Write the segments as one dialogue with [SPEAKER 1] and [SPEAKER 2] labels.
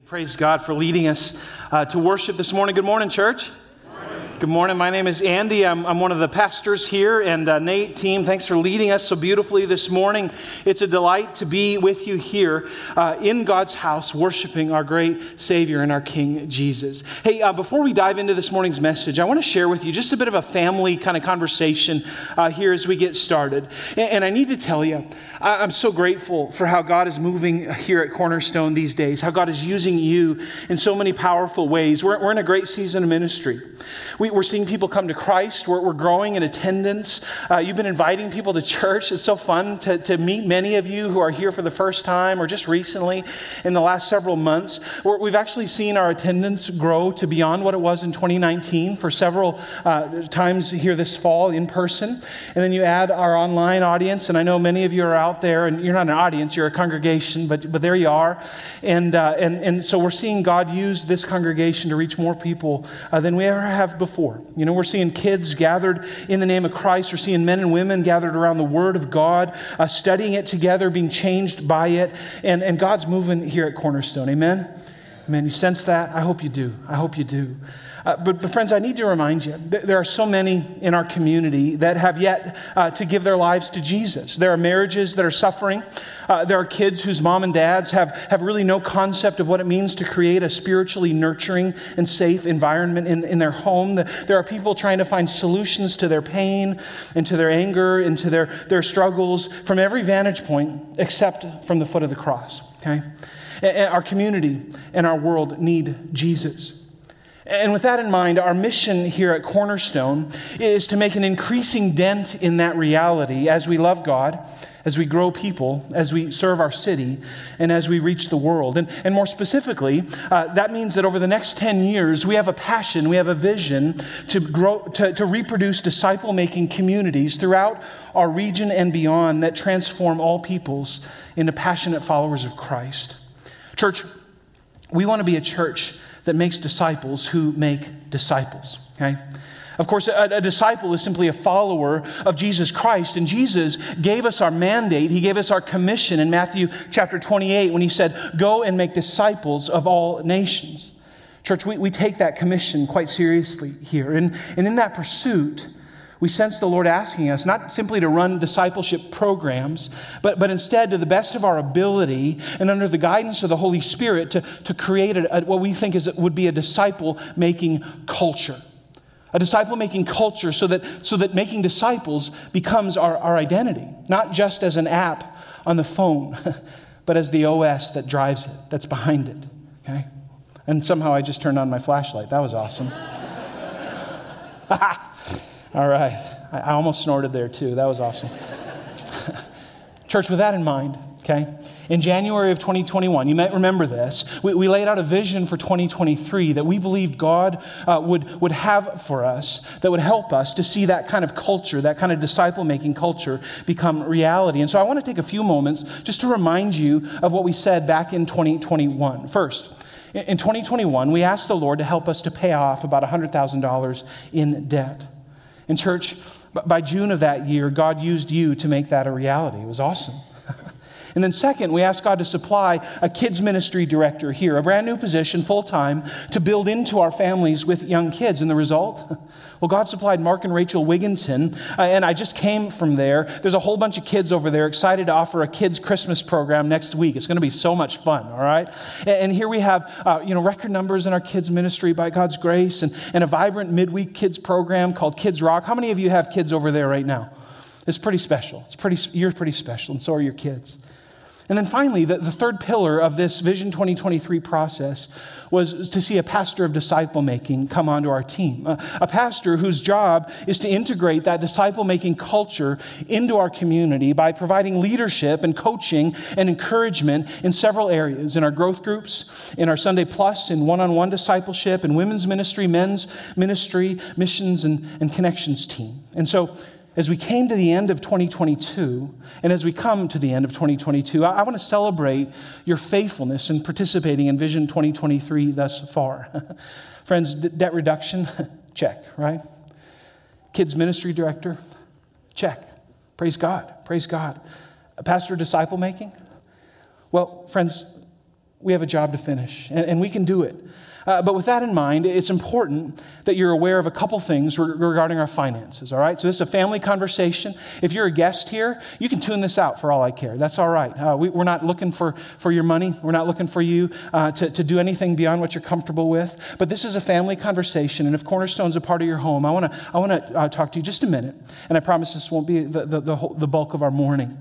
[SPEAKER 1] Praise God for leading us to worship this morning. Good morning, church. Good morning. My name is Andy. I'm one of the pastors here, and Nate, team, thanks for leading us so beautifully this morning. It's a delight to be with you here in God's house, worshiping our great Savior and our King, Jesus. Hey, before we dive into this morning's message, I want to share with you just a bit of a family kind of conversation here as we get started. And I need to tell you, I'm so grateful for how God is moving here at Cornerstone these days, how God is using you in so many powerful ways. We're in a great season of ministry. We're seeing people come to Christ. We're growing in attendance. You've been inviting people to church. It's so fun to meet many of you who are here for the first time or just recently in the last several months. We've actually seen our attendance grow to beyond what it was in 2019 for several times here this fall in person. And then you add our online audience, and I know many of you are out there, and you're not an audience, you're a congregation, but there you are. And so we're seeing God use this congregation to reach more people than we ever have before. You know, we're seeing kids gathered in the name of Christ. We're seeing men and women gathered around the Word of God, studying it together, being changed by it. And God's moving here at Cornerstone. Amen? Amen. You sense that? I hope you do. I hope you do. But friends, I need to remind you, there are so many in our community that have yet to give their lives to Jesus. There are marriages that are suffering. There are kids whose mom and dads have really no concept of what it means to create a spiritually nurturing and safe environment in their home. There are people trying to find solutions to their pain and to their anger and to their struggles from every vantage point except from the foot of the cross. Okay? Our community and our world need Jesus. And with that in mind, our mission here at Cornerstone is to make an increasing dent in that reality as we love God, as we grow people, as we serve our city, and as we reach the world. And more specifically, that means that over the next 10 years, we have a passion, we have a vision to grow, to reproduce disciple-making communities throughout our region and beyond that transform all peoples into passionate followers of Christ. Church, we want to be a church that makes disciples who make disciples, okay? Of course, a disciple is simply a follower of Jesus Christ, and Jesus gave us our mandate. He gave us our commission in Matthew chapter 28 when he said, "Go and make disciples of all nations." Church, we take that commission quite seriously here, and in that pursuit, we sense the Lord asking us not simply to run discipleship programs, but instead, to the best of our ability and under the guidance of the Holy Spirit, to create what we think would be a disciple-making culture. A disciple-making culture so that making disciples becomes our identity, not just as an app on the phone, but as the OS that drives it, that's behind it. Okay? And somehow I just turned on my flashlight. That was awesome. All right. I almost snorted there too. That was awesome. Church, with that in mind, okay, in January of 2021, you might remember this, we laid out a vision for 2023 that we believed God would have for us, that would help us to see that kind of culture, that kind of disciple-making culture become reality. And so I want to take a few moments just to remind you of what we said back in 2021. First, in 2021, we asked the Lord to help us to pay off about $100,000 in debt. And church, by June of that year, God used you to make that a reality. It was awesome. And then second, we asked God to supply a kids ministry director here, a brand new position, full-time, to build into our families with young kids. And the result? Well, God supplied Mark and Rachel Wigginton, and I just came from there. There's a whole bunch of kids over there excited to offer a kids' Christmas program next week. It's going to be so much fun, all right? And here we have, record numbers in our kids' ministry by God's grace, and a vibrant midweek kids program called Kids Rock. How many of you have kids over there right now? It's pretty special. You're pretty special, and so are your kids. And then finally, the third pillar of this Vision 2023 process was to see a pastor of disciple-making come onto our team. A pastor whose job is to integrate that disciple-making culture into our community by providing leadership and coaching and encouragement in several areas, in our growth groups, in our Sunday Plus, in one-on-one discipleship, in women's ministry, men's ministry, missions, and connections team. And so, as we came to the end of 2022, and as we come to the end of 2022, I want to celebrate your faithfulness in participating in Vision 2023 thus far. Friends, debt reduction, check, right? Kids ministry director, check. Praise God, praise God. A pastor disciple making? Well, friends, we have a job to finish, and we can do it. But with that in mind, it's important that you're aware of a couple things regarding our finances, all right? So this is a family conversation. If you're a guest here, you can tune this out for all I care. That's all right. We're not looking for your money. We're not looking for you to do anything beyond what you're comfortable with. But this is a family conversation, and if Cornerstone's a part of your home, I want to talk to you just a minute, and I promise this won't be the bulk of our morning.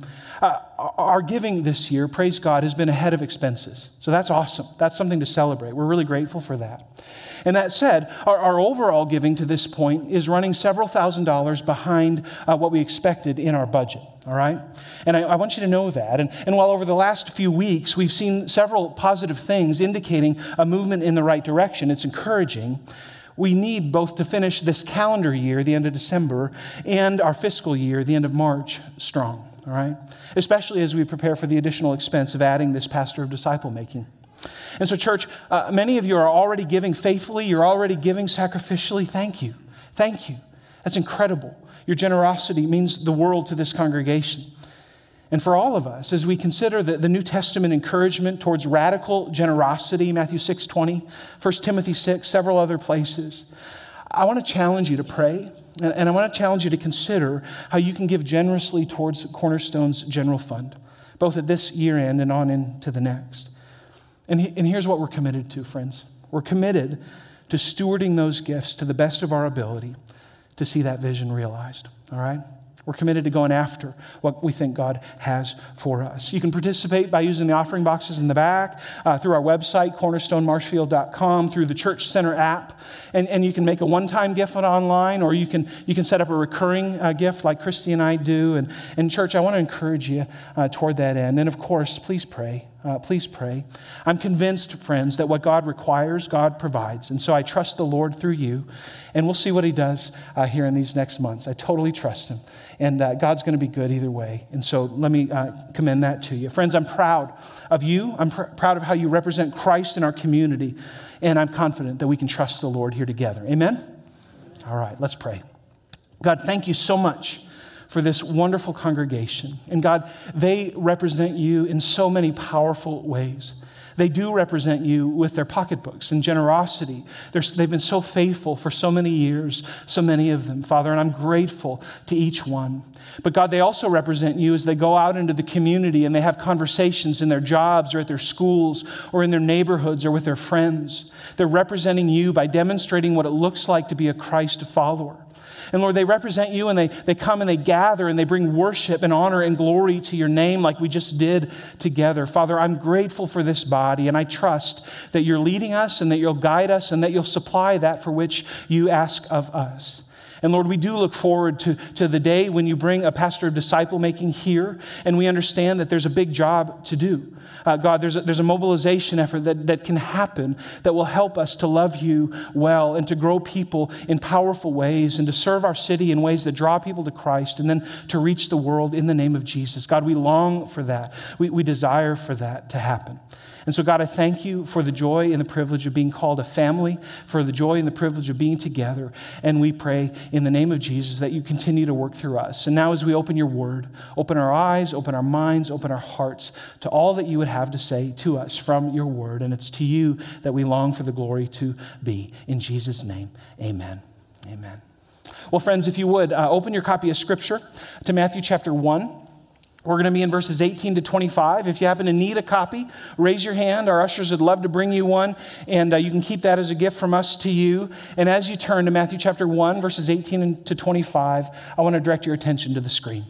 [SPEAKER 1] Our giving this year, praise God, has been ahead of expenses. So that's awesome. That's something to celebrate. We're really grateful for that. And that said, our overall giving to this point is running several $1,000s behind what we expected in our budget, all right? And I want you to know that. And while over the last few weeks, we've seen several positive things indicating a movement in the right direction, it's encouraging. We need both to finish this calendar year, the end of December, and our fiscal year, the end of March, strong. All right? Especially as we prepare for the additional expense of adding this pastor of disciple making. And so, church, many of you are already giving faithfully. You're already giving sacrificially. Thank you. Thank you. That's incredible. Your generosity means the world to this congregation. And for all of us, as we consider the New Testament encouragement towards radical generosity, Matthew 6:20, 1 Timothy 6, several other places, I want to challenge you to pray. And I want to challenge you to consider how you can give generously towards Cornerstone's general fund, both at this year end and on into the next. And here's what we're committed to, friends. We're committed to stewarding those gifts to the best of our ability to see that vision realized, all right? We're committed to going after what we think God has for us. You can participate by using the offering boxes in the back, through our website, cornerstonemarshfield.com, through the Church Center app, and you can make a one-time gift online, or you can set up a recurring gift like Christy and I do. And church, I want to encourage you toward that end. And of course, please pray. Please pray. I'm convinced, friends, that what God requires, God provides. And so I trust the Lord through you, and we'll see what He does here in these next months. I totally trust Him, and God's going to be good either way. And so let me commend that to you. Friends, I'm proud of you. I'm proud of how you represent Christ in our community, and I'm confident that we can trust the Lord here together. Amen? All right, let's pray. God, thank you so much for this wonderful congregation. And God, they represent you in so many powerful ways. They do represent you with their pocketbooks and generosity. They've been so faithful for so many years, so many of them, Father, and I'm grateful to each one. But God, they also represent you as they go out into the community and they have conversations in their jobs or at their schools or in their neighborhoods or with their friends. They're representing you by demonstrating what it looks like to be a Christ follower. And Lord, they represent you, and they come and they gather and they bring worship and honor and glory to your name like we just did together. Father, I'm grateful for this body, and I trust that you're leading us and that you'll guide us and that you'll supply that for which you ask of us. And Lord, we do look forward to the day when you bring a pastor of disciple making here, and we understand that there's a big job to do. God, there's a mobilization effort that can happen that will help us to love you well and to grow people in powerful ways and to serve our city in ways that draw people to Christ and then to reach the world in the name of Jesus. God, we long for that. We desire for that to happen. And so, God, I thank you for the joy and the privilege of being called a family, for the joy and the privilege of being together. And we pray in the name of Jesus that you continue to work through us. And now as we open your word, open our eyes, open our minds, open our hearts to all that you would have to say to us from your word. And it's to you that we long for the glory to be. In Jesus' name, amen. Amen. Well, friends, if you would, open your copy of Scripture to Matthew chapter 1. We're going to be in verses 18 to 25. If you happen to need a copy, raise your hand. Our ushers would love to bring you one, and you can keep that as a gift from us to you. And as you turn to Matthew chapter 1, verses 18 to 25, I want to direct your attention to the screen.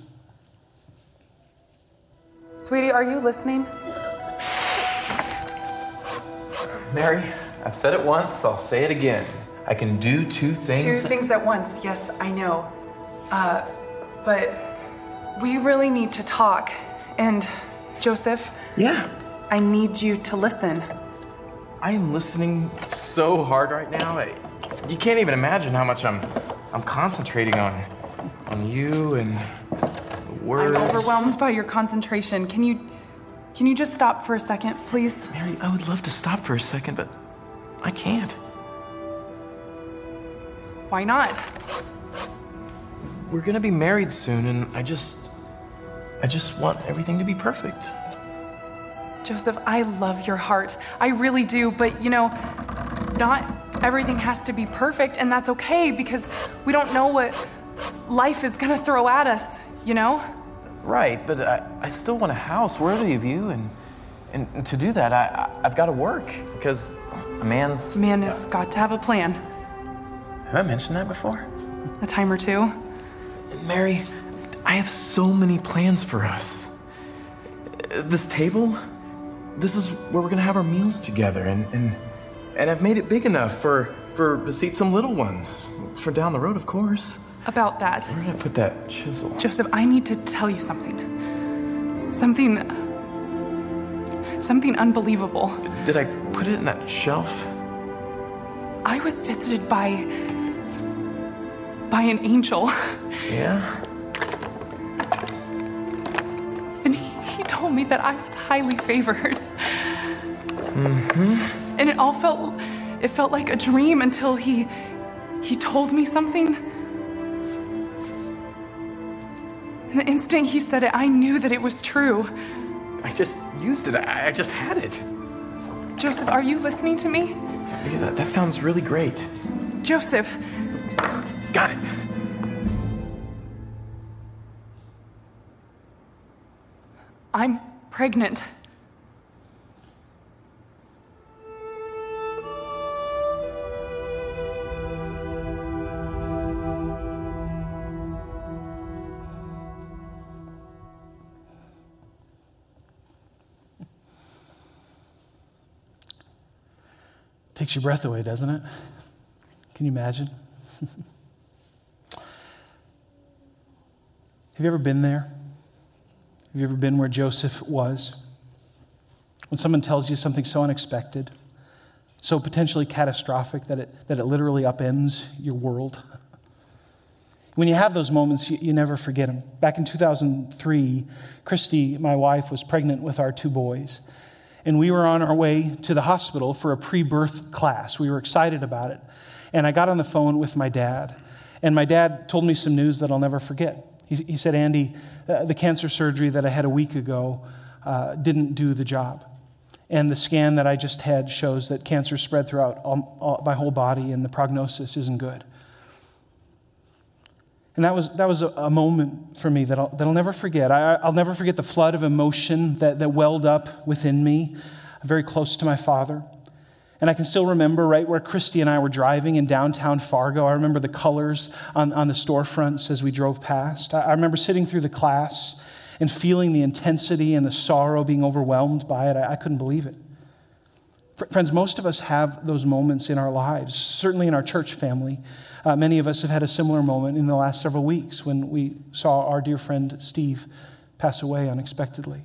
[SPEAKER 2] Sweetie, are you listening?
[SPEAKER 3] Mary, I've said it once, I'll say it again. I can do two things.
[SPEAKER 2] Two things at once, yes, I know. But we really need to talk. And Joseph?
[SPEAKER 3] Yeah?
[SPEAKER 2] I need you to listen.
[SPEAKER 3] I am listening so hard right now. You can't even imagine how much I'm concentrating on you and the words.
[SPEAKER 2] I'm overwhelmed by your concentration. Can you just stop for a second, please?
[SPEAKER 3] Mary, I would love to stop for a second, but I can't.
[SPEAKER 2] Why not?
[SPEAKER 3] We're gonna be married soon, and I just want everything to be perfect.
[SPEAKER 2] Joseph, I love your heart. I really do, but not everything has to be perfect, and that's okay because we don't know what life is gonna throw at us,
[SPEAKER 3] Right, but I still want a house worthy of you, and to do that, I've got to work because a man
[SPEAKER 2] has got to have a plan.
[SPEAKER 3] Have I mentioned that before?
[SPEAKER 2] A time or two.
[SPEAKER 3] Mary, I have so many plans for us. This table, this is where we're gonna have our meals together, and I've made it big enough for to seat some little ones for down the road, of course.
[SPEAKER 2] About that.
[SPEAKER 3] Where did I put that chisel?
[SPEAKER 2] Joseph, I need to tell you something. Something unbelievable.
[SPEAKER 3] Did I put it in that shelf?
[SPEAKER 2] I was visited by an angel.
[SPEAKER 3] Yeah?
[SPEAKER 2] And he told me that I was highly favored.
[SPEAKER 3] Mm-hmm.
[SPEAKER 2] And it felt like a dream until he told me something. And the instant he said it, I knew that it was true.
[SPEAKER 3] I just used it. I just had it.
[SPEAKER 2] Joseph, are you listening to me?
[SPEAKER 3] Yeah, that sounds really great.
[SPEAKER 2] Joseph.
[SPEAKER 3] Got it.
[SPEAKER 2] I'm pregnant.
[SPEAKER 1] Takes your breath away, doesn't it? Can you imagine? Have you ever been there? Have you ever been where Joseph was? When someone tells you something so unexpected, so potentially catastrophic that it literally upends your world. When you have those moments, you never forget them. Back in 2003, Christy, my wife, was pregnant with our two boys. And we were on our way to the hospital for a pre-birth class. We were excited about it. And I got on the phone with my dad. And my dad told me some news that I'll never forget. He said, Andy, the cancer surgery that I had a week ago didn't do the job. And the scan that I just had shows that cancer spread throughout my whole body and the prognosis isn't good. And that was a moment for me that I'll never forget. I'll never forget the flood of emotion that welled up within me, very close to my father. And I can still remember right where Christy and I were driving in downtown Fargo. I remember the colors on the storefronts as we drove past. I remember sitting through the class and feeling the intensity and the sorrow, being overwhelmed by it. I couldn't believe it. Friends, most of us have those moments in our lives, certainly in our church family. Many of us have had a similar moment in the last several weeks when we saw our dear friend Steve pass away unexpectedly.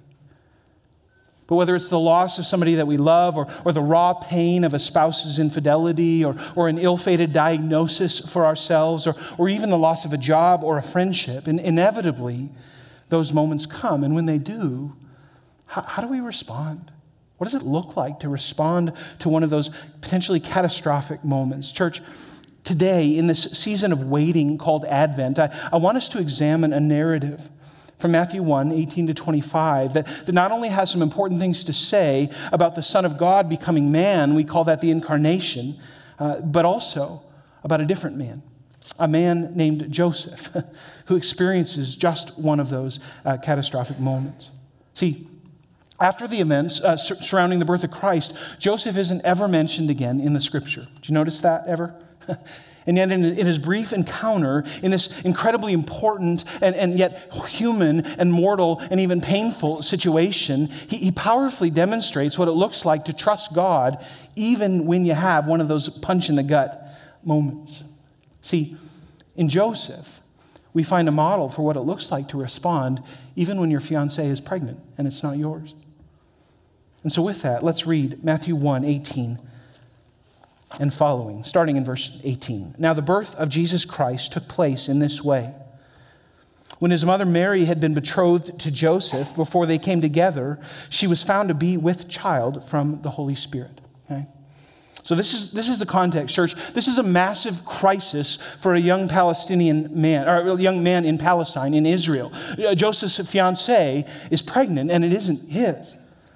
[SPEAKER 1] But whether it's the loss of somebody that we love or the raw pain of a spouse's infidelity or an ill-fated diagnosis for ourselves or even the loss of a job or a friendship, and inevitably those moments come. And when they do, how do we respond? What does it look like to respond to one of those potentially catastrophic moments? Church, today, in this season of waiting called Advent, I want us to examine a narrative from Matthew 1, 18 to 25, that not only has some important things to say about the Son of God becoming man, we call that the incarnation, but also about a different man, a man named Joseph, who experiences just one of those catastrophic moments. See, after the events surrounding the birth of Christ, Joseph isn't ever mentioned again in the Scripture. Did you notice that ever? And yet in his brief encounter, in this incredibly important and yet human and mortal and even painful situation, he powerfully demonstrates what it looks like to trust God even when you have one of those punch-in-the-gut moments. See, in Joseph, we find a model for what it looks like to respond even when your fiancée is pregnant and it's not yours. And so with that, let's read Matthew 1, 18 and following, starting in verse 18. Now the birth of Jesus Christ took place in this way. When his mother Mary had been betrothed to Joseph, before they came together, she was found to be with child from the Holy Spirit. Okay? So this is the context, church. This is a massive crisis for a young Palestinian man, or a young man in Palestine, in Israel. Joseph's fiancée is pregnant, and it isn't his.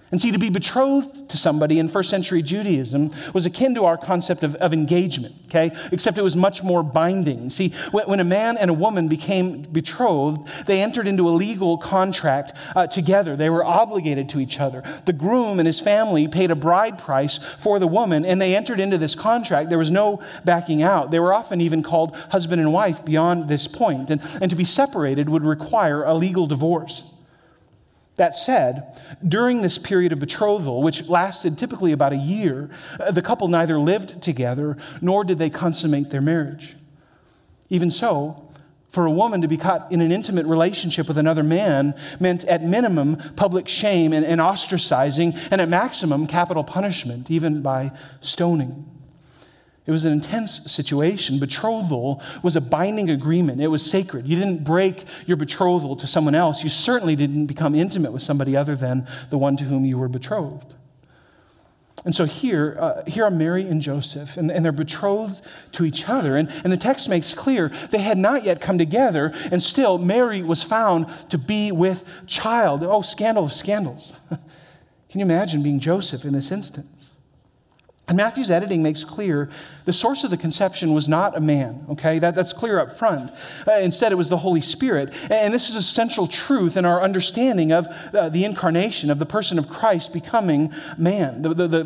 [SPEAKER 1] And see, to be betrothed to somebody in first century Judaism was akin to our concept of engagement, okay? Except it was much more binding. See, when a man and a woman became betrothed, they entered into a legal contract together. They were obligated to each other. The groom and his family paid a bride price for the woman, and they entered into this contract. There was no backing out. They were often even called husband and wife beyond this point. And to be separated would require a legal divorce. That said, during this period of betrothal, which lasted typically about a year, the couple neither lived together nor did they consummate their marriage. Even so, for a woman to be caught in an intimate relationship with another man meant at minimum public shame and ostracizing, and at maximum capital punishment, even by stoning. It was an intense situation. Betrothal was a binding agreement. It was sacred. You didn't break your betrothal to someone else. You certainly didn't become intimate with somebody other than the one to whom you were betrothed. And so here are Mary and Joseph, and they're betrothed to each other. And the text makes clear they had not yet come together, and still Mary was found to be with child. Oh, scandal of scandals. Can you imagine being Joseph in this instance? And Matthew's editing makes clear the source of the conception was not a man, okay? That's clear up front. Instead, it was the Holy Spirit. And this is a central truth in our understanding of the incarnation, of the person of Christ becoming man,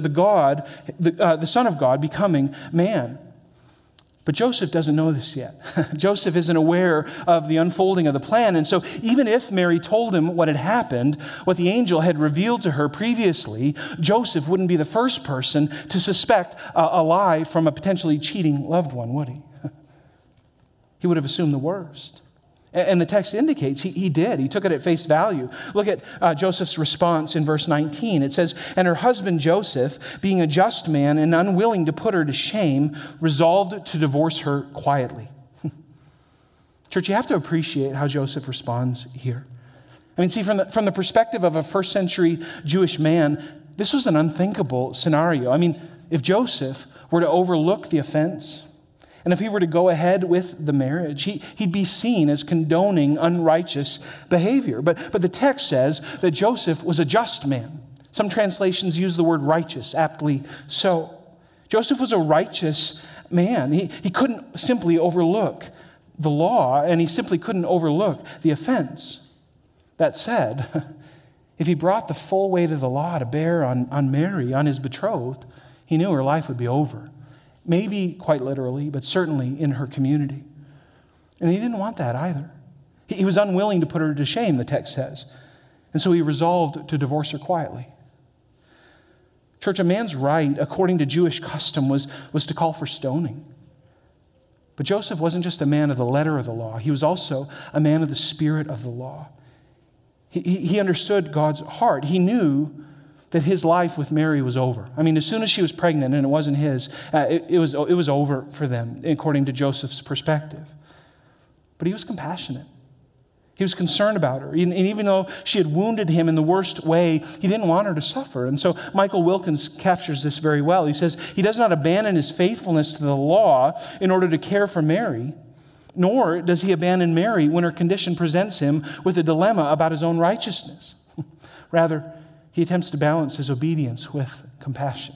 [SPEAKER 1] the Son of God becoming man. But Joseph doesn't know this yet. Joseph isn't aware of the unfolding of the plan. And so even if Mary told him what had happened, what the angel had revealed to her previously, Joseph wouldn't be the first person to suspect a lie from a potentially cheating loved one, would he? He would have assumed the worst. And the text indicates he did. He took it at face value. Look at Joseph's response in verse 19. It says, "And her husband Joseph, being a just man and unwilling to put her to shame, resolved to divorce her quietly." Church, you have to appreciate how Joseph responds here. I mean, see, from the perspective of a first century Jewish man, this was an unthinkable scenario. I mean, if Joseph were to overlook the offense, and if he were to go ahead with the marriage, he'd be seen as condoning unrighteous behavior. But the text says that Joseph was a just man. Some translations use the word righteous, aptly so. Joseph was a righteous man. He couldn't simply overlook the law, and he simply couldn't overlook the offense. That said, if he brought the full weight of the law to bear on Mary, on his betrothed, he knew her life would be over. Maybe quite literally, but certainly in her community. And he didn't want that either. He was unwilling to put her to shame, the text says. And so he resolved to divorce her quietly. Church, a man's right, according to Jewish custom, was to call for stoning. But Joseph wasn't just a man of the letter of the law. He was also a man of the spirit of the law. He understood God's heart. He knew that his life with Mary was over. I mean, as soon as she was pregnant and it wasn't his, it was over for them, according to Joseph's perspective. But he was compassionate. He was concerned about her. And even though she had wounded him in the worst way, he didn't want her to suffer. And so Michael Wilkins captures this very well. He says, he does not abandon his faithfulness to the law in order to care for Mary, nor does he abandon Mary when her condition presents him with a dilemma about his own righteousness. Rather, he attempts to balance his obedience with compassion.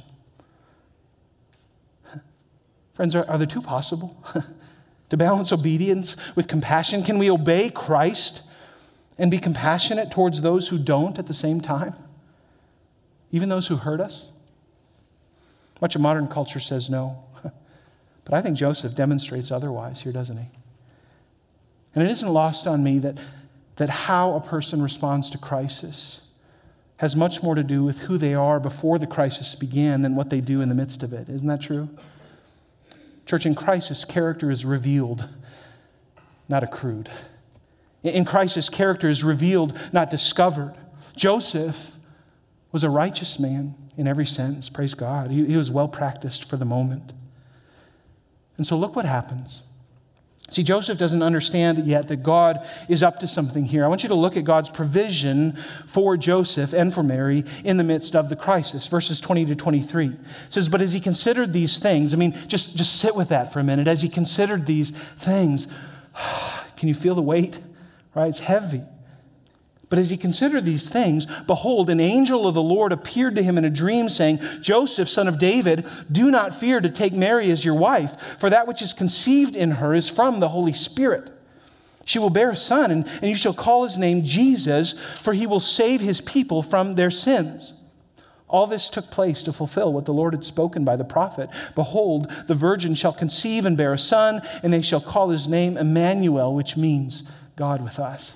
[SPEAKER 1] Friends, are the two possible? To balance obedience with compassion? Can we obey Christ and be compassionate towards those who don't at the same time? Even those who hurt us? Much of modern culture says no. But I think Joseph demonstrates otherwise here, doesn't he? And it isn't lost on me that how a person responds to crisis has much more to do with who they are before the crisis began than what they do in the midst of it. Isn't that true? Church, in crisis, character is revealed, not accrued. In crisis, character is revealed, not discovered. Joseph was a righteous man in every sense, praise God. He was well practiced for the moment. And so look what happens. See, Joseph doesn't understand yet that God is up to something here. I want you to look at God's provision for Joseph and for Mary in the midst of the crisis. Verses 20 to 23. It says, "But as he considered these things," I mean, just sit with that for a minute. As he considered these things, can you feel the weight? Right? It's heavy. But as he considered these things, behold, an angel of the Lord appeared to him in a dream, saying, Joseph, son of David, do not fear to take Mary as your wife, for that which is conceived in her is from the Holy Spirit. She will bear a son, and you shall call his name Jesus, for he will save his people from their sins. All this took place to fulfill what the Lord had spoken by the prophet. Behold, the virgin shall conceive and bear a son, and they shall call his name Emmanuel, which means God with us.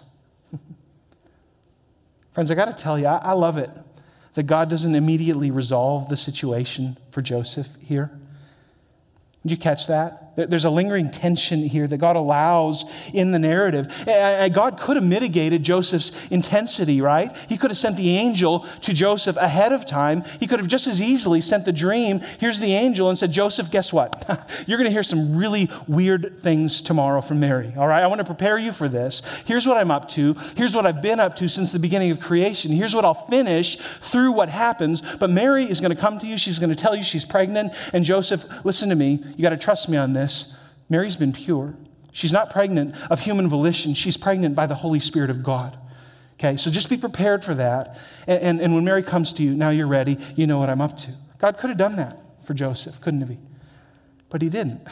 [SPEAKER 1] Friends, I got to tell you, I love it that God doesn't immediately resolve the situation for Joseph here. Did you catch that? There's a lingering tension here that God allows in the narrative. God could have mitigated Joseph's intensity, right? He could have sent the angel to Joseph ahead of time. He could have just as easily sent the dream. Here's the angel and said, Joseph, guess what? You're going to hear some really weird things tomorrow from Mary, all right? I want to prepare you for this. Here's what I'm up to. Here's what I've been up to since the beginning of creation. Here's what I'll finish through what happens. But Mary is going to come to you. She's going to tell you she's pregnant. And Joseph, listen to me. You got to trust me on this. Mary's been pure. She's not pregnant of human volition. She's pregnant by the Holy Spirit of God. Okay, so just be prepared for that. And when Mary comes to you, now you're ready. You know what I'm up to. God could have done that for Joseph, couldn't he? But he didn't.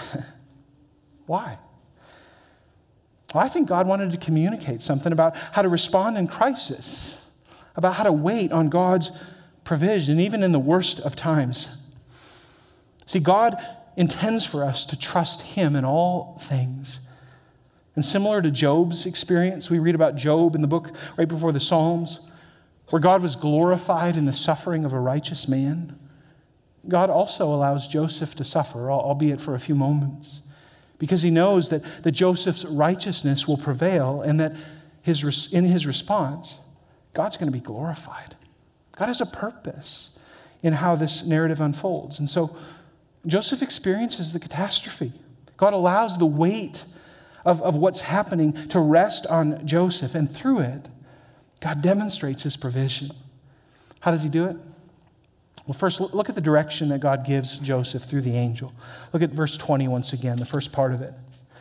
[SPEAKER 1] Why? Well, I think God wanted to communicate something about how to respond in crisis, about how to wait on God's provision, even in the worst of times. See, God intends for us to trust him in all things. And similar to Job's experience, we read about Job in the book right before the Psalms, where God was glorified in the suffering of a righteous man. God also allows Joseph to suffer, albeit for a few moments, because he knows that Joseph's righteousness will prevail and that in his response, God's going to be glorified. God has a purpose in how this narrative unfolds. And so Joseph experiences the catastrophe. God allows the weight of what's happening to rest on Joseph, and through it, God demonstrates his provision. How does he do it? Well, first, look at the direction that God gives Joseph through the angel. Look at verse 20 once again, the first part of it.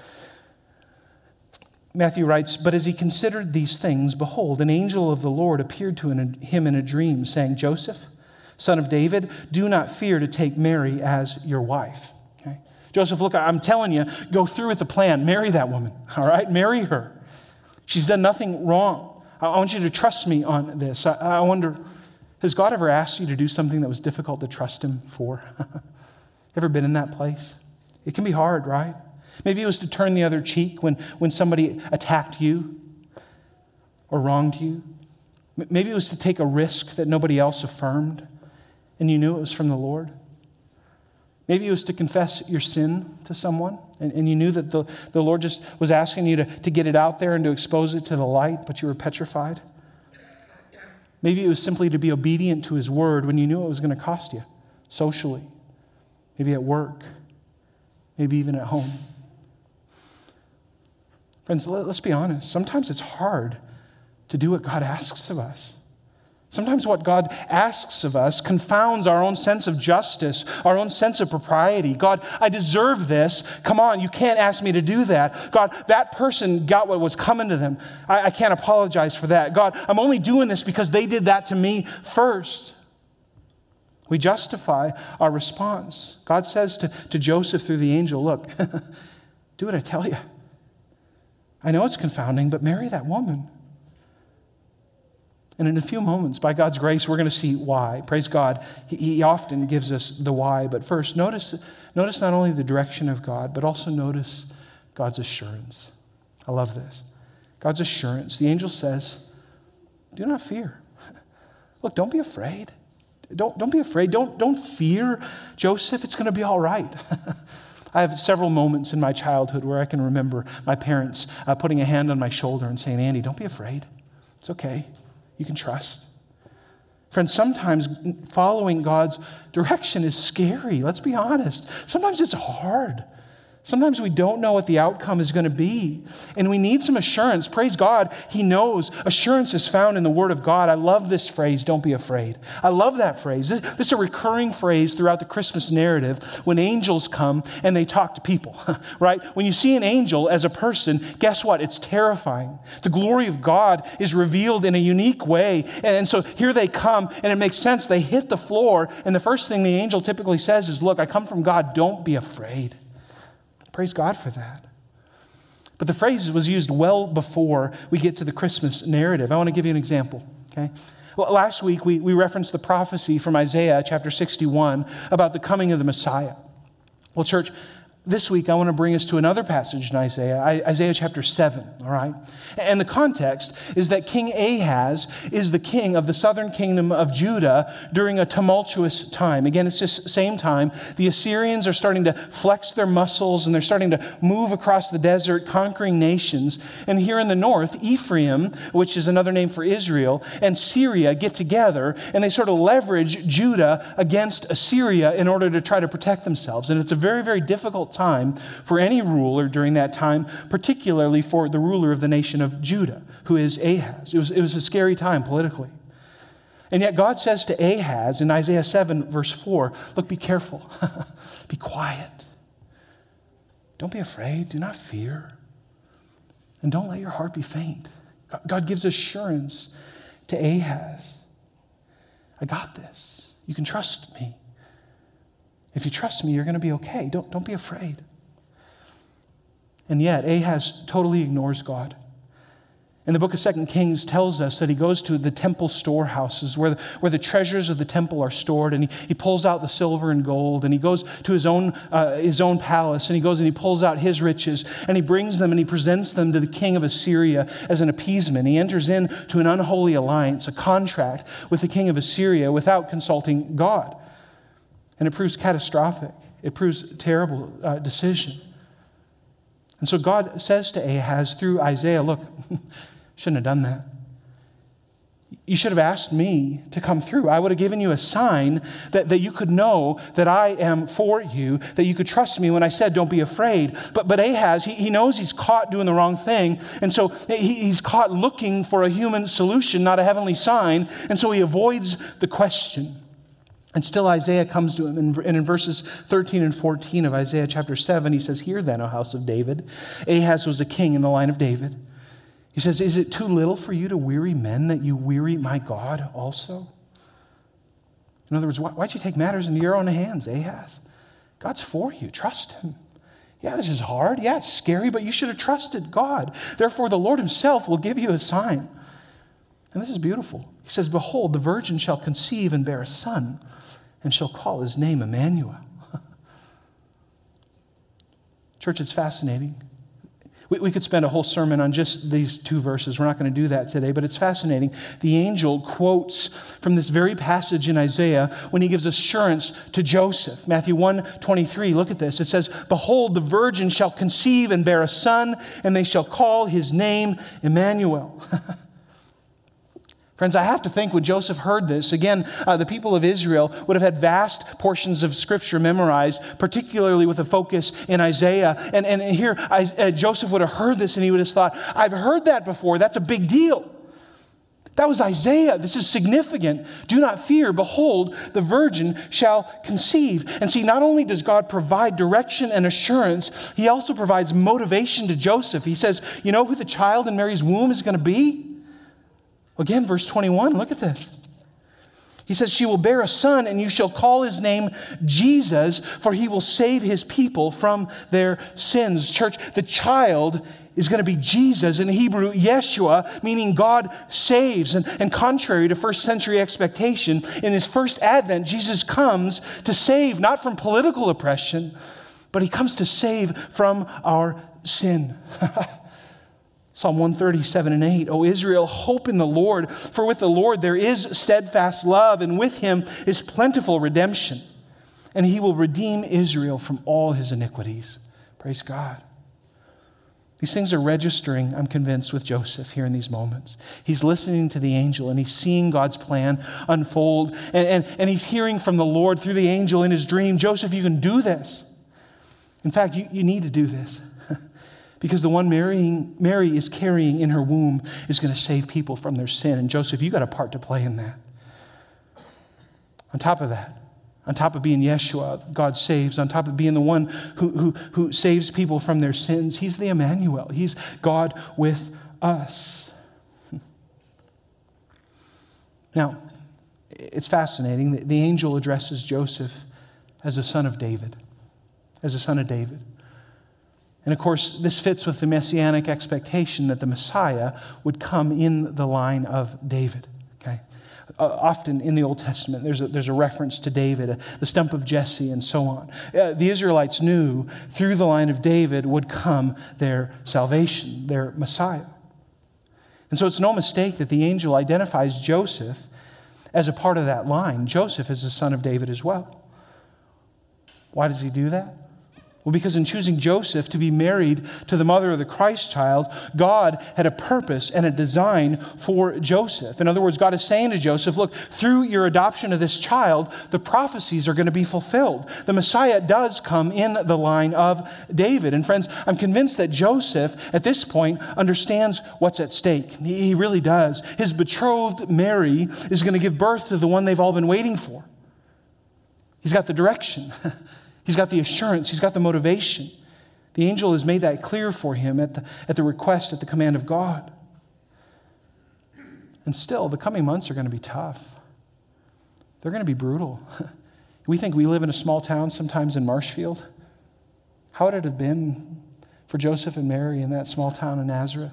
[SPEAKER 1] Matthew writes, but as he considered these things, behold, an angel of the Lord appeared to him in a dream, saying, Joseph, son of David, do not fear to take Mary as your wife. Okay? Joseph, look, I'm telling you, go through with the plan. Marry that woman, all right? Marry her. She's done nothing wrong. I want you to trust me on this. I wonder, has God ever asked you to do something that was difficult to trust him for? Ever been in that place? It can be hard, right? Maybe it was to turn the other cheek when somebody attacked you or wronged you. Maybe it was to take a risk that nobody else affirmed, and you knew it was from the Lord. Maybe it was to confess your sin to someone, and you knew that the Lord just was asking you to get it out there and to expose it to the light, but you were petrified. Maybe it was simply to be obedient to his word when you knew it was going to cost you, socially, maybe at work, maybe even at home. Friends, let's be honest. Sometimes it's hard to do what God asks of us. Sometimes what God asks of us confounds our own sense of justice, our own sense of propriety. God, I deserve this. Come on, you can't ask me to do that. God, that person got what was coming to them. I can't apologize for that. God, I'm only doing this because they did that to me first. We justify our response. God says to Joseph through the angel, look, do what I tell you. I know it's confounding, but marry that woman. And in a few moments, by God's grace, we're going to see why. Praise God. He often gives us the why. But first, notice not only the direction of God, but also notice God's assurance. I love this. God's assurance. The angel says, do not fear. Look, don't be afraid. Don't be afraid. Don't fear, Joseph. It's going to be all right. I have several moments in my childhood where I can remember my parents putting a hand on my shoulder and saying, Andy, don't be afraid. It's okay. You can trust. Friends, sometimes following God's direction is scary. Let's be honest. Sometimes it's hard. Sometimes we don't know what the outcome is going to be, and we need some assurance. Praise God, He knows. Assurance is found in the Word of God. I love this phrase, don't be afraid. I love that phrase. This is a recurring phrase throughout the Christmas narrative when angels come and they talk to people, right? When you see an angel as a person, guess what? It's terrifying. The glory of God is revealed in a unique way, and so here they come, and it makes sense. They hit the floor, and the first thing the angel typically says is, look, I come from God, don't be afraid. Praise God for that. But the phrase was used well before we get to the Christmas narrative. I want to give you an example, okay? Well, last week, we referenced the prophecy from Isaiah chapter 61 about the coming of the Messiah. Well, church, this week I want to bring us to another passage in Isaiah chapter 7, all right? And the context is that King Ahaz is the king of the southern kingdom of Judah during a tumultuous time. Again, it's this same time. The Assyrians are starting to flex their muscles and they're starting to move across the desert, conquering nations. And here in the north, Ephraim, which is another name for Israel, and Syria get together and they sort of leverage Judah against Assyria in order to try to protect themselves. And it's a very, very difficult time for any ruler during that time, particularly for the ruler of the nation of Judah, who is Ahaz. It was a scary time politically. And yet God says to Ahaz in Isaiah 7, verse 4, look, be careful. Be quiet. Don't be afraid. Do not fear. And don't let your heart be faint. God gives assurance to Ahaz. I got this. You can trust me. If you trust me, you're going to be okay. Don't be afraid. And yet, Ahaz totally ignores God. And the book of 2 Kings tells us that he goes to the temple storehouses where the treasures of the temple are stored, and he pulls out the silver and gold, and he goes to his own palace, and he goes and he pulls out his riches, and he brings them and he presents them to the king of Assyria as an appeasement. He enters into an unholy alliance, a contract with the king of Assyria without consulting God. And it proves catastrophic. It proves a terrible decision. And so God says to Ahaz through Isaiah, look, shouldn't have done that. You should have asked me to come through. I would have given you a sign that you could know that I am for you, that you could trust me when I said, don't be afraid. But Ahaz, he knows he's caught doing the wrong thing. And so he's caught looking for a human solution, not a heavenly sign. And so he avoids the question. And still Isaiah comes to him, and in verses 13 and 14 of Isaiah chapter 7, he says, hear then, O house of David. Ahaz was a king in the line of David. He says, is it too little for you to weary men that you weary my God also? In other words, why'd you take matters into your own hands, Ahaz? God's for you. Trust him. Yeah, this is hard. Yeah, it's scary, but you should have trusted God. Therefore, the Lord himself will give you a sign. And this is beautiful. He says, behold, the virgin shall conceive and bear a son, and shall call his name Emmanuel. Church, it's fascinating. We could spend a whole sermon on just these two verses. We're not going to do that today, but it's fascinating. The angel quotes from this very passage in Isaiah when he gives assurance to Joseph. Matthew 1:23, look at this. It says, behold, the virgin shall conceive and bear a son, and they shall call his name Emmanuel. Friends, I have to think when Joseph heard this, again, the people of Israel would have had vast portions of Scripture memorized, particularly with a focus in Isaiah. And here, Joseph would have heard this and he would have thought, I've heard that before. That's a big deal. That was Isaiah. This is significant. Do not fear. Behold, the virgin shall conceive. And see, not only does God provide direction and assurance, he also provides motivation to Joseph. He says, you know who the child in Mary's womb is going to be? Again, verse 21, look at this. He says, she will bear a son, and you shall call his name Jesus, for he will save his people from their sins. Church, the child is going to be Jesus, in Hebrew, Yeshua, meaning God saves. And contrary to first century expectation, in his first advent, Jesus comes to save, not from political oppression, but he comes to save from our sin. Psalm 137 and 8, O Israel, hope in the Lord, for with the Lord there is steadfast love, and with him is plentiful redemption, and he will redeem Israel from all his iniquities. Praise God. These things are registering, I'm convinced, with Joseph here in these moments. He's listening to the angel, and he's seeing God's plan unfold, and he's hearing from the Lord through the angel in his dream, Joseph, you can do this. In fact, you need to do this because the one Mary is carrying in her womb is going to save people from their sin. And Joseph, you got a part to play in that. On top of that, on top of being Yeshua, God saves, on top of being the one who saves people from their sins, he's the Emmanuel. He's God with us. Now, it's fascinating. The angel addresses Joseph as a son of David. As a son of David. And of course, this fits with the messianic expectation that the Messiah would come in the line of David. Okay? Often in the Old Testament, there's a reference to David, the stump of Jesse, and so on. The Israelites knew through the line of David would come their salvation, their Messiah. And so it's no mistake that the angel identifies Joseph as a part of that line. Joseph is the son of David as well. Why does he do that? Well, because in choosing Joseph to be married to the mother of the Christ child, God had a purpose and a design for Joseph. In other words, God is saying to Joseph, look, through your adoption of this child, the prophecies are going to be fulfilled. The Messiah does come in the line of David. And friends, I'm convinced that Joseph, at this point, understands what's at stake. He really does. His betrothed Mary is going to give birth to the one they've all been waiting for. He's got the direction. He's got the assurance. He's got the motivation. The angel has made that clear for him at the request, at the command of God. And still, the coming months are going to be tough. They're going to be brutal. We think we live in a small town sometimes in Marshfield. How would it have been for Joseph and Mary in that small town of Nazareth?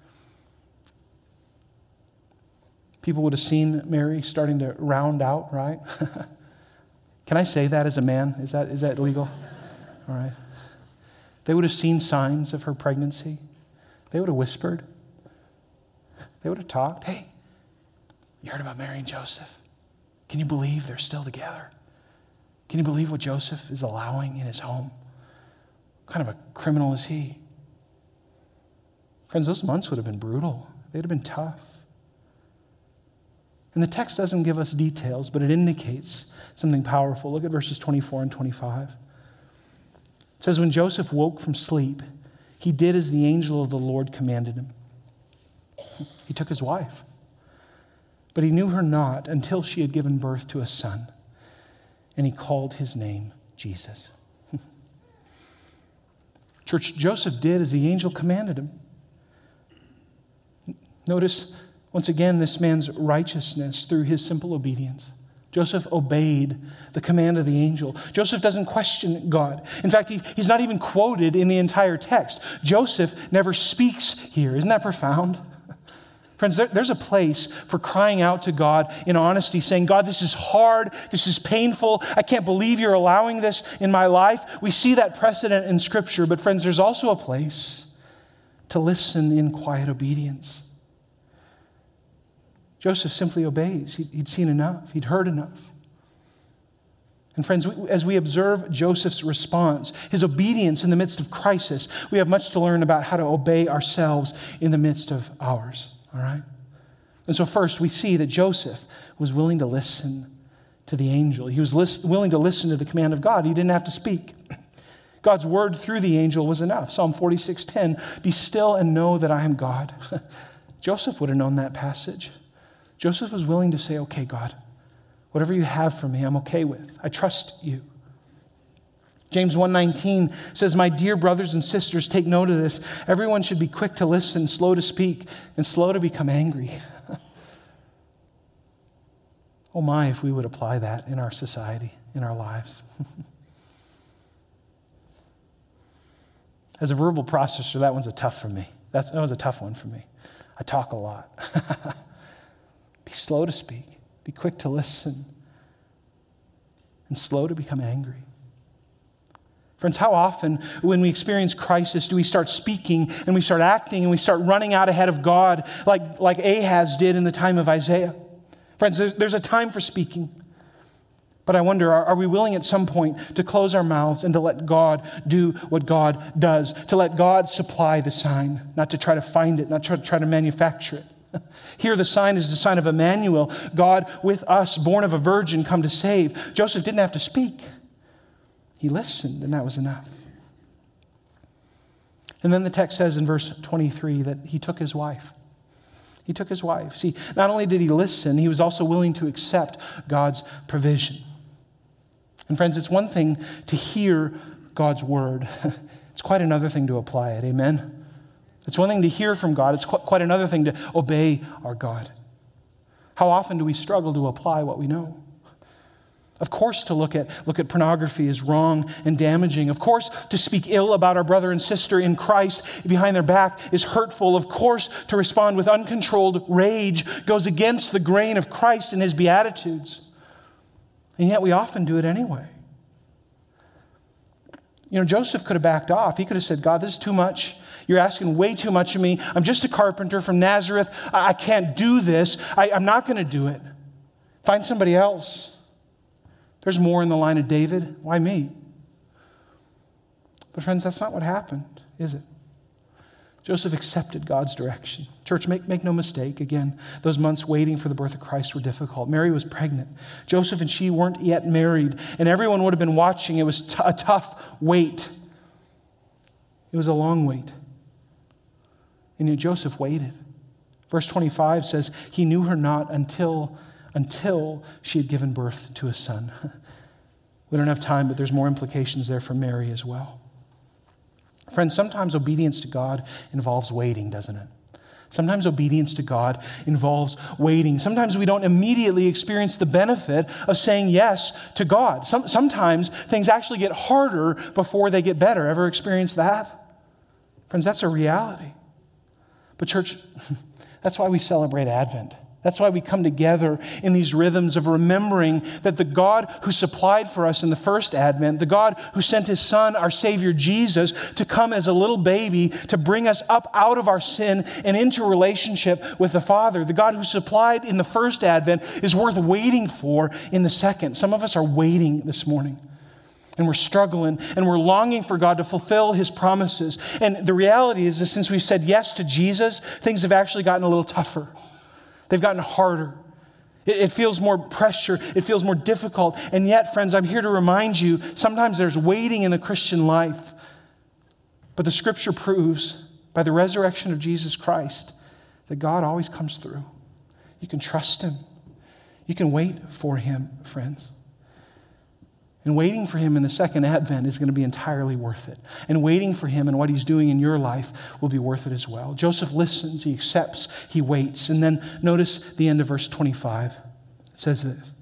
[SPEAKER 1] People would have seen Mary starting to round out, right? Can I say that as a man? Is that legal? All right. They would have seen signs of her pregnancy. They would have whispered. They would have talked. Hey, you heard about Mary and Joseph? Can you believe they're still together? Can you believe what Joseph is allowing in his home? What kind of a criminal is he? Friends, those months would have been brutal. They'd have been tough. And the text doesn't give us details, but it indicates something powerful. Look at verses 24 and 25. It says, when Joseph woke from sleep, he did as the angel of the Lord commanded him. He took his wife, but he knew her not until she had given birth to a son, and he called his name Jesus. Church, Joseph did as the angel commanded him. Notice, once again, this man's righteousness through his simple obedience. Joseph obeyed the command of the angel. Joseph doesn't question God. In fact, he's not even quoted in the entire text. Joseph never speaks here. Isn't that profound? Friends, there's a place for crying out to God in honesty, saying, God, this is hard. This is painful. I can't believe you're allowing this in my life. We see that precedent in Scripture. But friends, there's also a place to listen in quiet obedience. Joseph simply obeys. He'd seen enough. He'd heard enough. And friends, as we observe Joseph's response, his obedience in the midst of crisis, we have much to learn about how to obey ourselves in the midst of ours. All right? And so first, we see that Joseph was willing to listen to the angel. He was willing to listen to the command of God. He didn't have to speak. God's word through the angel was enough. Psalm 46:10, be still and know that I am God. Joseph would have known that passage. Joseph was willing to say, okay, God, whatever you have for me, I'm okay with. I trust you. James 1:19 says, my dear brothers and sisters, take note of this. Everyone should be quick to listen, slow to speak, and slow to become angry. Oh my, if we would apply that in our society, in our lives. As a verbal processor, that one's a tough for me. That was a tough one for me. I talk a lot. Be slow to speak. Be quick to listen. And slow to become angry. Friends, how often when we experience crisis do we start speaking and we start acting and we start running out ahead of God like Ahaz did in the time of Isaiah? Friends, there's a time for speaking. But I wonder, are we willing at some point to close our mouths and to let God do what God does? To let God supply the sign, not to try to find it, not to try to manufacture it. Here the sign is the sign of Emmanuel, God with us, born of a virgin, come to save. Joseph didn't have to speak. He listened, and that was enough. And then the text says in verse 23 that he took his wife. He took his wife. See, not only did he listen, he was also willing to accept God's provision. And friends, it's one thing to hear God's word. It's quite another thing to apply it. Amen? It's one thing to hear from God. It's quite another thing to obey our God. How often do we struggle to apply what we know? Of course, to look at pornography is wrong and damaging. Of course, to speak ill about our brother and sister in Christ behind their back is hurtful. Of course, to respond with uncontrolled rage goes against the grain of Christ and his beatitudes. And yet we often do it anyway. You know, Joseph could have backed off. He could have said, God, this is too much. You're asking way too much of me. I'm just a carpenter from Nazareth. I can't do this. I'm not going to do it. Find somebody else. There's more in the line of David. Why me? But friends, that's not what happened, is it? Joseph accepted God's direction. Church, make no mistake. Again, those months waiting for the birth of Christ were difficult. Mary was pregnant. Joseph and she weren't yet married, and everyone would have been watching. It was a tough wait. It was a long wait. And yet Joseph waited. Verse 25 says, he knew her not until she had given birth to a son. We don't have time, but there's more implications there for Mary as well. Friends, sometimes obedience to God involves waiting, doesn't it? Sometimes obedience to God involves waiting. Sometimes we don't immediately experience the benefit of saying yes to God. Sometimes things actually get harder before they get better. Ever experienced that? Friends, that's a reality. But church, that's why we celebrate Advent. That's why we come together in these rhythms of remembering that the God who supplied for us in the first Advent, the God who sent his Son, our Savior Jesus, to come as a little baby to bring us up out of our sin and into relationship with the Father, the God who supplied in the first Advent is worth waiting for in the second. Some of us are waiting this morning. And we're struggling, and we're longing for God to fulfill his promises. And the reality is that since we've said yes to Jesus, things have actually gotten a little tougher. They've gotten harder. It feels more pressure. It feels more difficult. And yet, friends, I'm here to remind you, sometimes there's waiting in the Christian life. But the Scripture proves, by the resurrection of Jesus Christ, that God always comes through. You can trust him. You can wait for him, friends. And waiting for him in the second Advent is going to be entirely worth it. And waiting for him and what he's doing in your life will be worth it as well. Joseph listens, he accepts, he waits. And then notice the end of verse 25. It says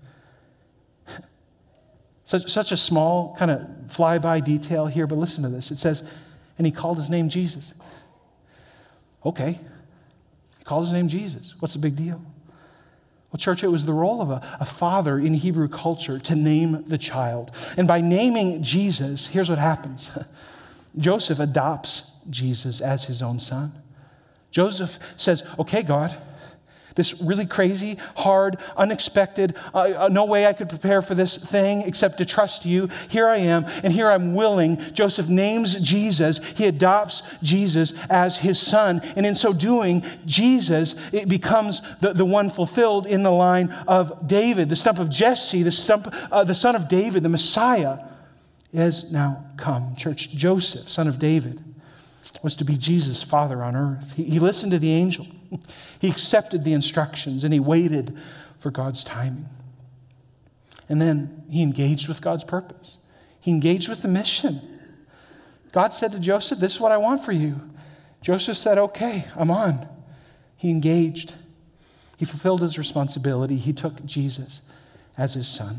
[SPEAKER 1] this. Such a small kind of flyby detail here, but listen to this. It says, and he called his name Jesus. Okay. He called his name Jesus. What's the big deal? Well, church, it was the role of a father in Hebrew culture to name the child. And by naming Jesus, here's what happens. Joseph adopts Jesus as his own son. Joseph says, okay, God, this really crazy, hard, unexpected, no way I could prepare for this thing except to trust you. Here I am, and here I'm willing. Joseph names Jesus. He adopts Jesus as his son. And in so doing, Jesus, it becomes the one fulfilled in the line of David. The stump of Jesse, the son of David, the Messiah, is now come. Church, Joseph, son of David, was to be Jesus' father on earth. He listened to the angel. He accepted the instructions, and he waited for God's timing. And then he engaged with God's purpose. He engaged with the mission. God said to Joseph, this is what I want for you. Joseph said, okay, I'm on. He engaged. He fulfilled his responsibility. He took Jesus as his son.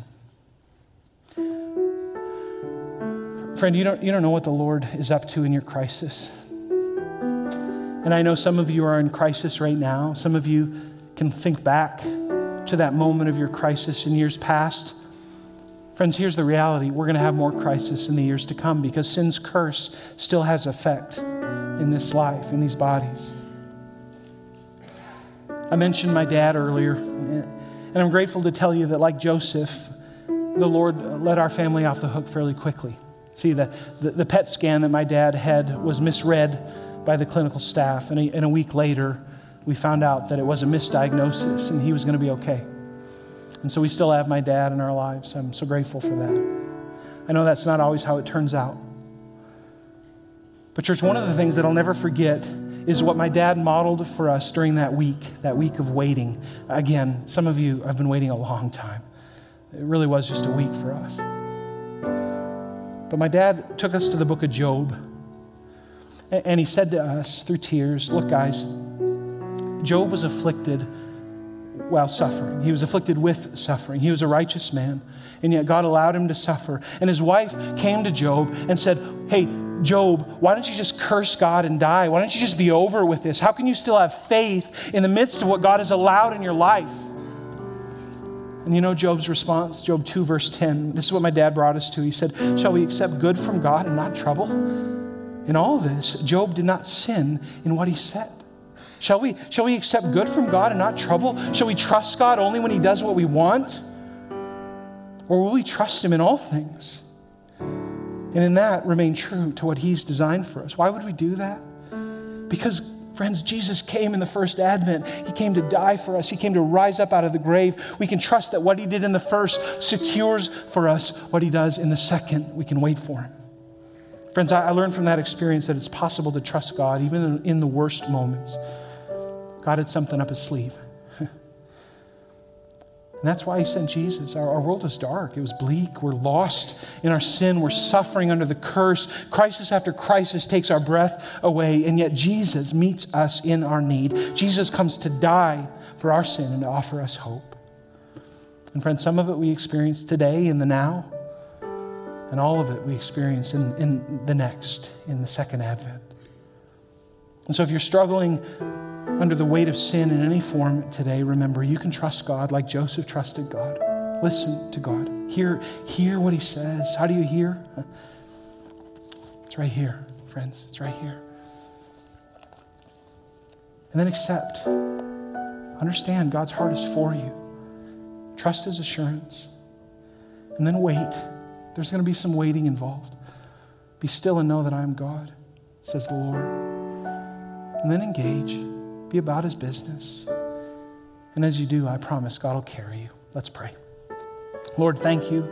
[SPEAKER 1] Friend, you don't know what the Lord is up to in your crisis. And I know some of you are in crisis right now. Some of you can think back to that moment of your crisis in years past. Friends, here's the reality. We're going to have more crisis in the years to come because sin's curse still has effect in this life, in these bodies. I mentioned my dad earlier, and I'm grateful to tell you that like Joseph, the Lord let our family off the hook fairly quickly. See, the PET scan that my dad had was misread by the clinical staff. And a week later, we found out that it was a misdiagnosis and he was going to be okay. And so we still have my dad in our lives. I'm so grateful for that. I know that's not always how it turns out. But church, one of the things that I'll never forget is what my dad modeled for us during that week of waiting. Again, some of you have been waiting a long time. It really was just a week for us. But my dad took us to the book of Job, and he said to us through tears, look guys, Job was afflicted while suffering. He was afflicted with suffering. He was a righteous man, and yet God allowed him to suffer. And his wife came to Job and said, hey, Job, why don't you just curse God and die? Why don't you just be over with this? How can you still have faith in the midst of what God has allowed in your life? And you know Job's response, Job 2, verse 10. This is what my dad brought us to. He said, shall we accept good from God and not trouble? In all this, Job did not sin in what he said. Shall we accept good from God and not trouble? Shall we trust God only when he does what we want? Or will we trust him in all things? And in that, remain true to what he's designed for us. Why would we do that? Because, friends, Jesus came in the first advent. He came to die for us. He came to rise up out of the grave. We can trust that what he did in the first secures for us what he does in the second. We can wait for him. Friends, I learned from that experience that it's possible to trust God even in the worst moments. God had something up his sleeve. And that's why he sent Jesus. Our world is dark. It was bleak. We're lost in our sin. We're suffering under the curse. Crisis after crisis takes our breath away. And yet Jesus meets us in our need. Jesus comes to die for our sin and to offer us hope. And friends, some of it we experience today in the now. And all of it we experience in the next, in the second advent. And so if you're struggling under the weight of sin in any form today, remember, you can trust God like Joseph trusted God. Listen to God. Hear what he says. How do you hear? It's right here, friends. It's right here. And then accept. Understand God's heart is for you. Trust his assurance. And then wait. There's going to be some waiting involved. Be still and know that I am God, says the Lord. And then engage. Be about his business. And as you do, I promise God will carry you. Let's pray. Lord, thank you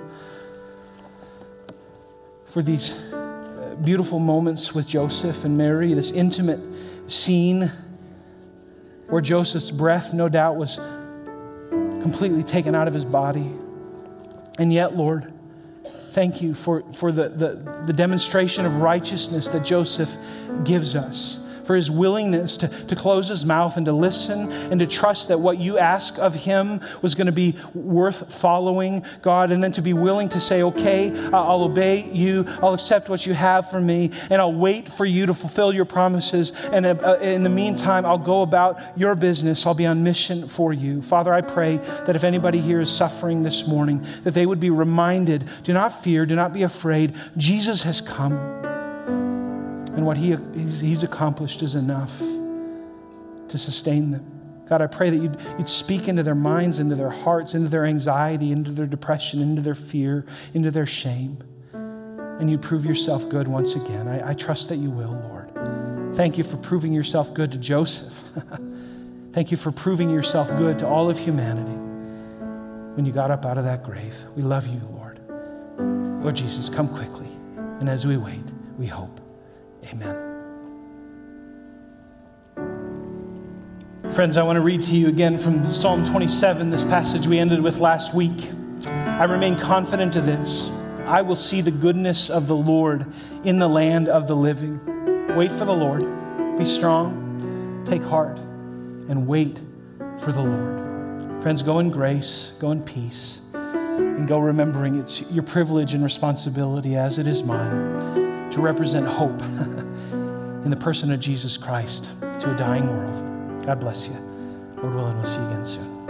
[SPEAKER 1] for these beautiful moments with Joseph and Mary, this intimate scene where Joseph's breath, no doubt, was completely taken out of his body. And yet, Lord, thank you for the demonstration of righteousness that Joseph gives us, for his willingness to close his mouth and to listen and to trust that what you ask of him was going to be worth following, God, and then to be willing to say, okay, I'll obey you, I'll accept what you have for me, and I'll wait for you to fulfill your promises, and in the meantime, I'll go about your business. I'll be on mission for you. Father, I pray that if anybody here is suffering this morning, that they would be reminded, do not fear, do not be afraid. Jesus has come. And what he's accomplished is enough to sustain them. God, I pray that you'd speak into their minds, into their hearts, into their anxiety, into their depression, into their fear, into their shame. And you'd prove yourself good once again. I trust that you will, Lord. Thank you for proving yourself good to Joseph. Thank you for proving yourself good to all of humanity when you got up out of that grave. We love you, Lord. Lord Jesus, come quickly. And as we wait, we hope. Amen. Friends, I want to read to you again from Psalm 27, this passage we ended with last week. I remain confident of this. I will see the goodness of the Lord in the land of the living. Wait for the Lord. Be strong. Take heart. And wait for the Lord. Friends, go in grace. Go in peace. And go remembering it's your privilege and responsibility, as it is mine, to represent hope in the person of Jesus Christ to a dying world. God bless you. Lord willing, we'll see you again soon.